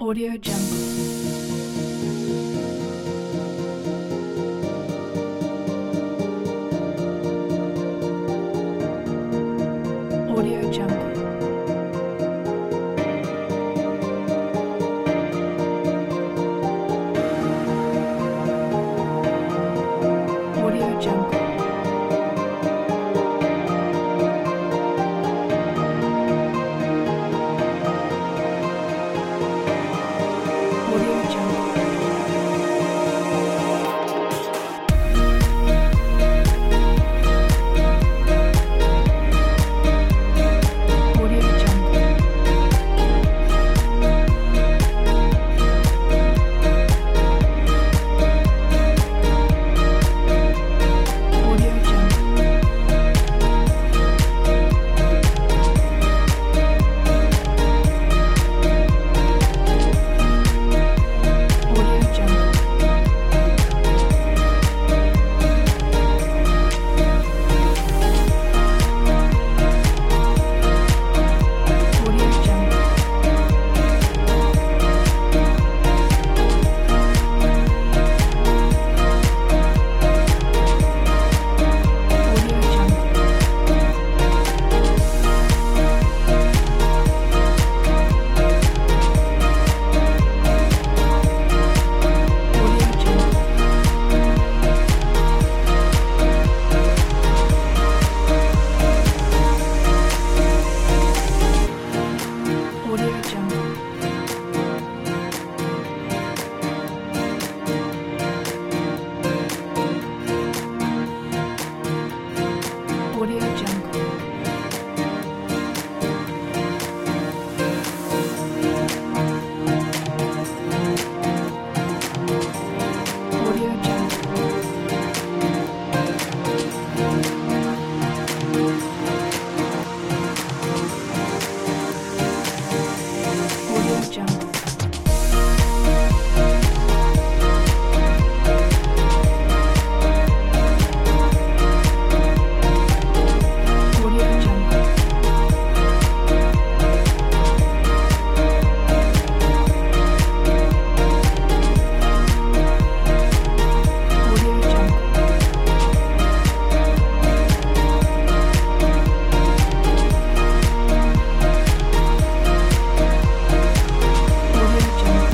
Audio Jungle. Audio Jungle. Audio Jungle. Audio Jungle. Audio Jungle. Audio Jungle. Audio Jungle. Audio Jungle. Audio Jungle. Audio Jungle. Audio Jungle. Audio Jungle. Audio Jungle. Audio Jungle. Audio Jungle. Audio Jungle. Audio Jungle.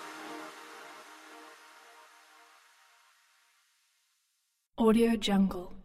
Audio Jungle.